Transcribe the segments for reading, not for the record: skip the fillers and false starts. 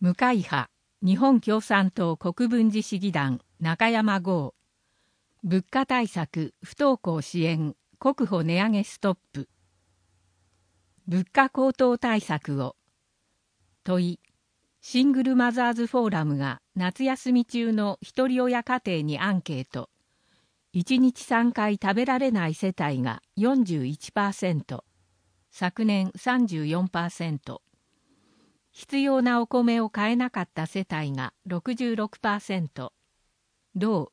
無会派日本共産党国分寺市議団中山剛。物価対策不登校支援国保値上げストップ。物価高騰対策を。問い。シングルマザーズフォーラムが夏休み中の一人親家庭にアンケート。1日3回食べられない世帯が 41%。昨年 34%。必要なお米を買えなかった世帯が 66%。同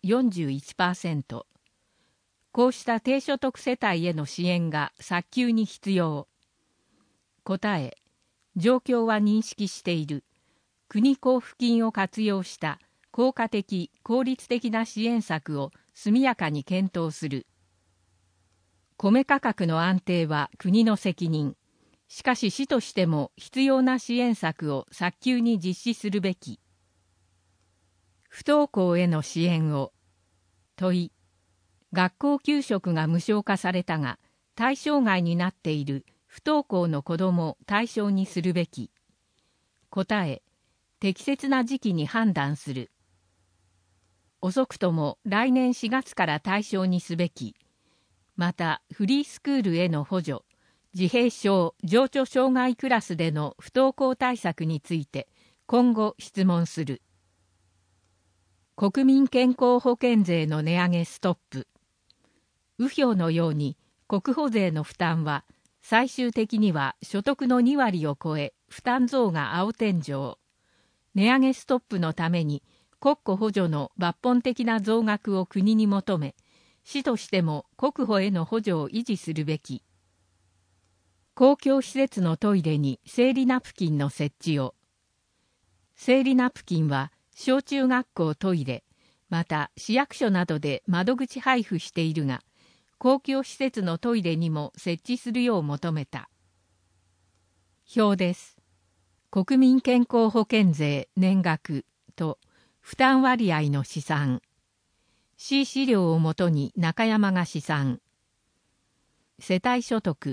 41%。こうした低所得世帯への支援が早急に必要。答え。状況は認識している。国交付金を活用した効果的・効率的な支援策を速やかに検討する。米価格の安定は国の責任。しかし市としても必要な支援策を早急に実施するべき。不登校への支援を。問い。学校給食が無償化されたが、対象外になっている不登校の子どもを対象にするべき。答え。適切な時期に判断する。遅くとも来年4月から対象にすべき。また、フリースクールへの補助、自閉症・情緒障害クラスでの不登校対策について今後質問する。国民健康保険税の値上げストップ。右表のように国保税の負担は最終的には所得の2割を超え負担増が青天井。値上げストップのために国庫補助の抜本的な増額を国に求め、市としても国保への補助を維持するべき。公共施設のトイレに生理ナプキンの設置を。生理ナプキンは小中学校トイレ、また市役所などで窓口配布しているが、公共施設のトイレにも設置するよう求めた。表です。国民健康保険税年額と負担割合の試算。市資料をもとに中山が試算。世帯所得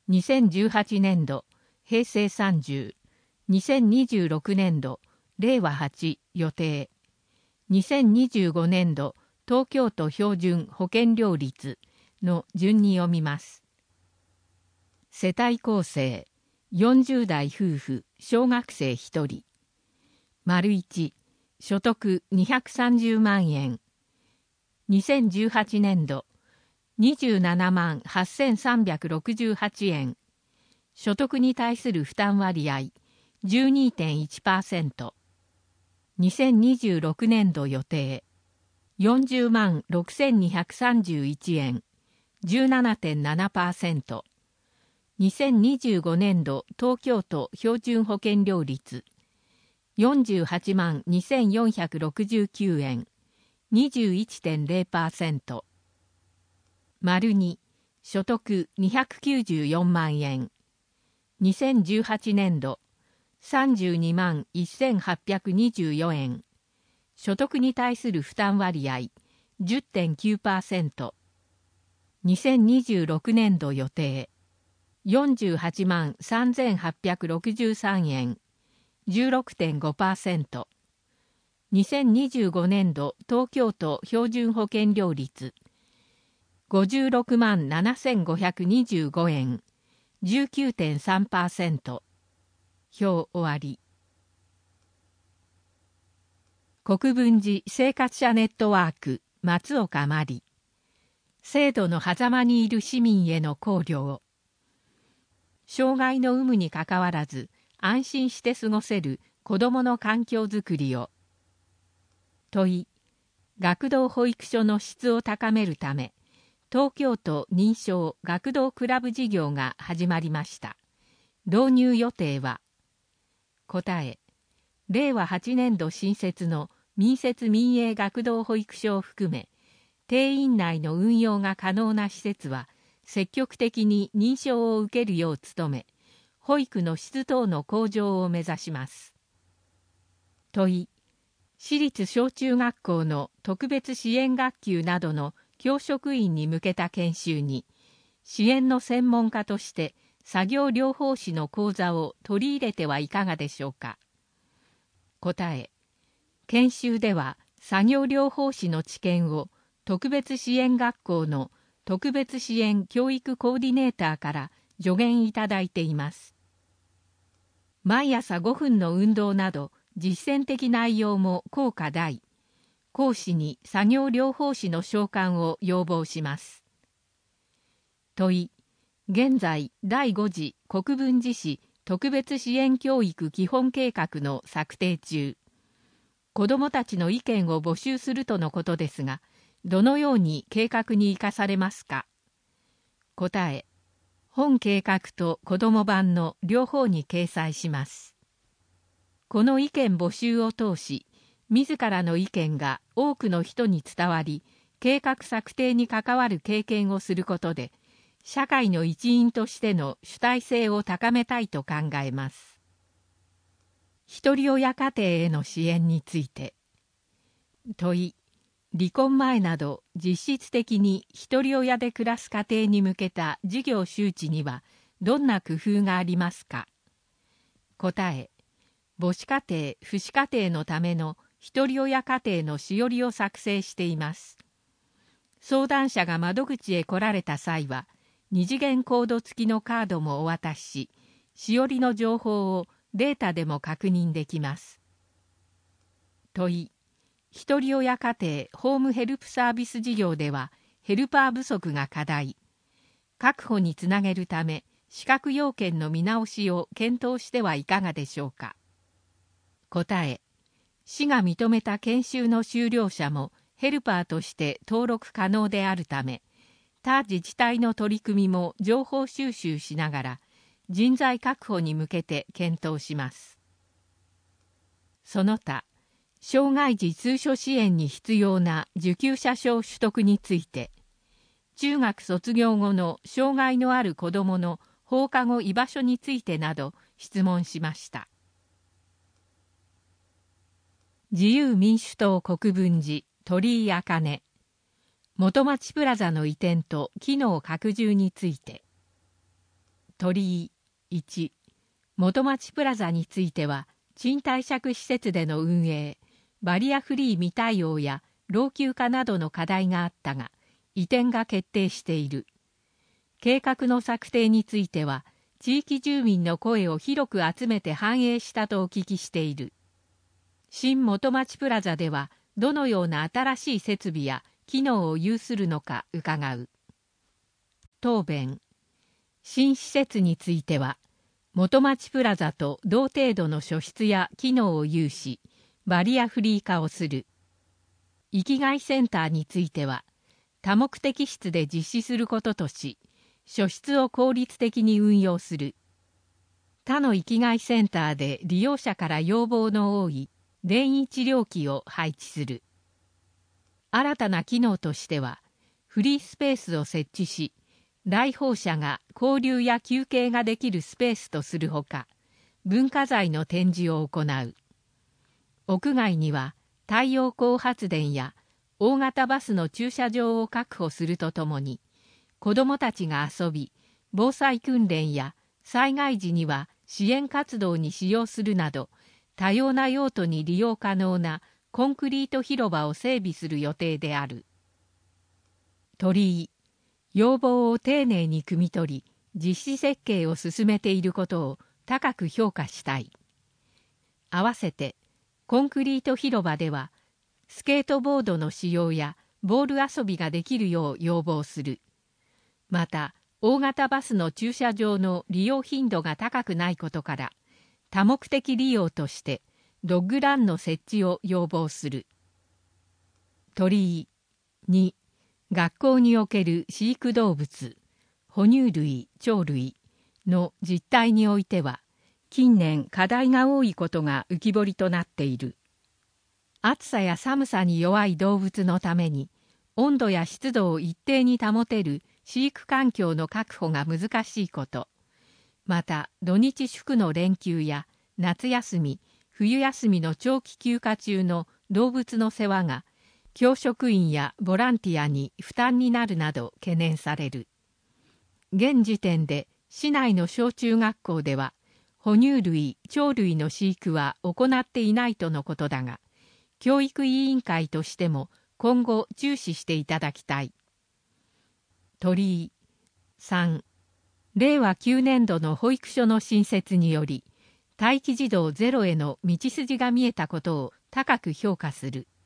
2018年度平成30、2026年度令和8予定、2025年度東京都標準保険料率の順に読みます。世帯構成40代夫婦小学生1人。丸1、所得230万円。2018年度27万8368円。所得に対する負担割合 12.1%。2026年度予定40万6231円。17.7%。2025年度東京都標準保険料率48万2469円。21.0%。丸2、所得294万円。2018年度32万1824円。所得に対する負担割合 10.9%。2026年度予定48万3863円。16.5%。2025年度東京都標準保険料率56万7525円。19.3%。表終わり。国分寺生活者ネットワーク松岡真理。制度の狭間にいる市民への考慮を。障害の有無にかかわらず安心して過ごせる子どもの環境づくりを。問い。学童保育所の質を高めるため、東京都認証学童クラブ事業が始まりました。導入予定は。答え。令和8年度新設の民設民営学童保育所を含め、定員内の運用が可能な施設は、積極的に認証を受けるよう努め、保育の質等の向上を目指します。問い。私立小中学校の特別支援学級などの教職員に向けた研修に、支援の専門家として作業療法士の講座を取り入れてはいかがでしょうか。 答え、研修では作業療法士の知見を特別支援学校の特別支援教育コーディネーターから助言いただいています。毎朝5分の運動など実践的内容も効果大。講師に作業療法士の召喚を要望します。問い、現在第5次国分寺市特別支援教育基本計画の策定中。子どもたちの意見を募集するとのことですが、どのように計画に生かされますか。答え、本計画と子ども版の両方に掲載します。この意見募集を通し、自らの意見が多くの人に伝わり、計画策定に関わる経験をすることで、社会の一員としての主体性を高めたいと考えます。ひとり親家庭への支援について。問い、離婚前など実質的にひとり親で暮らす家庭に向けた事業周知にはどんな工夫がありますか。答え、母子家庭・父子家庭のためのひとり親家庭のしおりを作成しています。相談者が窓口へ来られた際は、二次元コード付きのカードもお渡しし、しおりの情報をデータでも確認できます。問い、ひとり親家庭ホームヘルプサービス事業ではヘルパー不足が課題。確保につなげるため、資格要件の見直しを検討してはいかがでしょうか。答え、市が認めた研修の修了者もヘルパーとして登録可能であるため、他自治体の取り組みも情報収集しながら人材確保に向けて検討します。その他、障害児通所支援に必要な受給者証取得について、中学卒業後の障害のある子どもの放課後居場所についてなど質問しました。自由民主党国分寺鳥居茜、元町プラザの移転と機能拡充について。鳥居1、元町プラザについては、賃貸借施設での運営、バリアフリー未対応や老朽化などの課題があったが、移転が決定している。計画の策定については、地域住民の声を広く集めて反映したとお聞きしている。新元町プラザでは、どのような新しい設備や機能を有するのか伺う。答弁。新施設については、元町プラザと同程度の書室や機能を有し、バリアフリー化をする。生きがいセンターについては、多目的室で実施することとし、書室を効率的に運用する。他の生きがいセンターで利用者から要望の多い電位治療器を配置する。新たな機能としては、フリースペースを設置し、来訪者が交流や休憩ができるスペースとするほか、文化財の展示を行う。屋外には太陽光発電や大型バスの駐車場を確保するとともに、子どもたちが遊び、防災訓練や災害時には支援活動に使用するなど、多様な用途に利用可能なコンクリート広場を整備する予定である。鳥居、要望を丁寧に汲み取り、実施設計を進めていることを高く評価したい。合わせて、コンクリート広場では、スケートボードの使用やボール遊びができるよう要望する。また、大型バスの駐車場の利用頻度が高くないことから、多目的利用としてドッグランの設置を要望する。鳥居2、学校における飼育動物、哺乳類・鳥類の実態においては、近年課題が多いことが浮き彫りとなっている。暑さや寒さに弱い動物のために、温度や湿度を一定に保てる飼育環境の確保が難しいこと、また土日祝の連休や夏休み、冬休みの長期休暇中の動物の世話が教職員やボランティアに負担になるなど懸念される。現時点で市内の小中学校では哺乳類、鳥類の飼育は行っていないとのことだが、教育委員会としても今後注視していただきたい。鳥居。3、令和9年度の保育所の新設により、待機児童ゼロへの道筋が見えたことを高く評価する。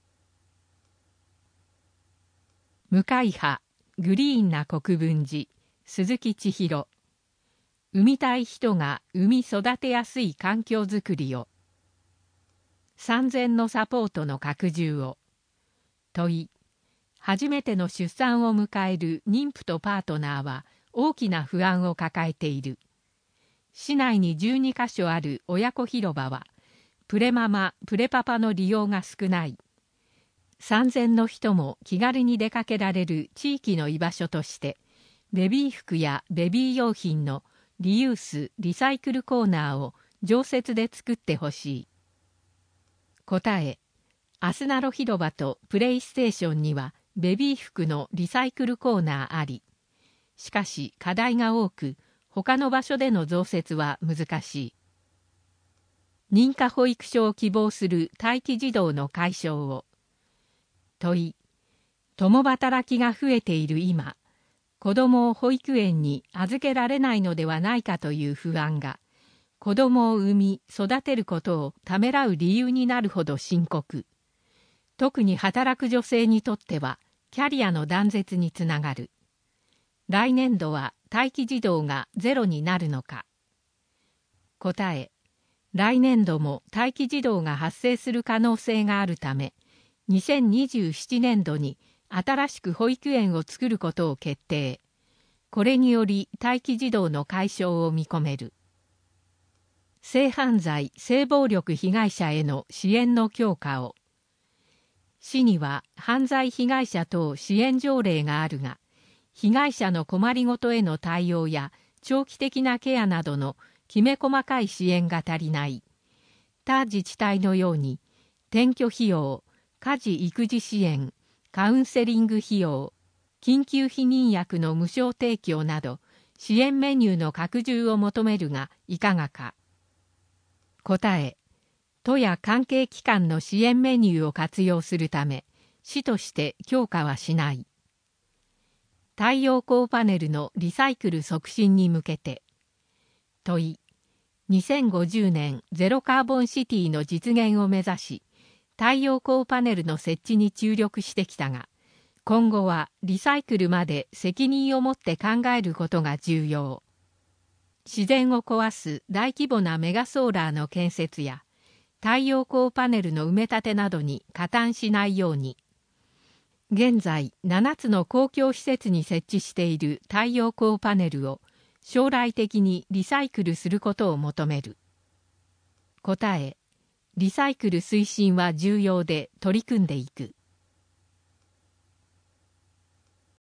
無会派、グリーンな国分寺、鈴木千尋。産みたい人が産み育てやすい環境づくりを。産前のサポートの拡充を。問い。初めての出産を迎える妊婦とパートナーは大きな不安を抱えている。市内に12カ所ある親子広場は、プレママ、プレパパの利用が少ない。産前の人も気軽に出かけられる地域の居場所として、ベビー服やベビー用品のリユース・リサイクルコーナーを常設で作ってほしい。答え。アスナロ広場とプレイステーションにはベビー服のリサイクルコーナーあり、しかし課題が多く、他の場所での増設は難しい。認可保育所を希望する待機児童の解消を。問い。共働きが増えている今、子供を保育園に預けられないのではないかという不安が、子供を産み育てることをためらう理由になるほど深刻。特に働く女性にとってはキャリアの断絶につながる。来年度は待機児童がゼロになるのか。答え。来年度も待機児童が発生する可能性があるため、2027年度に新しく保育園を作ることを決定。これにより待機児童の解消を見込める。性犯罪・性暴力被害者への支援の強化を。市には犯罪被害者等支援条例があるが、被害者の困りごとへの対応や長期的なケアなどのきめ細かい支援が足りない。他自治体のように、転居費用、家事育児支援、カウンセリング費用、緊急避妊薬の無償提供など、支援メニューの拡充を求めるがいかがか。答え。都や関係機関の支援メニューを活用するため、市として強化はしない。太陽光パネルのリサイクル促進に向けて。問い。2050年ゼロカーボンシティの実現を目指し、太陽光パネルの設置に注力してきたが、今後はリサイクルまで責任を持って考えることが重要。自然を壊す大規模なメガソーラーの建設や、太陽光パネルの埋め立てなどに加担しないように。現在7つの公共施設に設置している太陽光パネルを将来的にリサイクルすることを求める。答え。リサイクル推進は重要で取り組んでいく。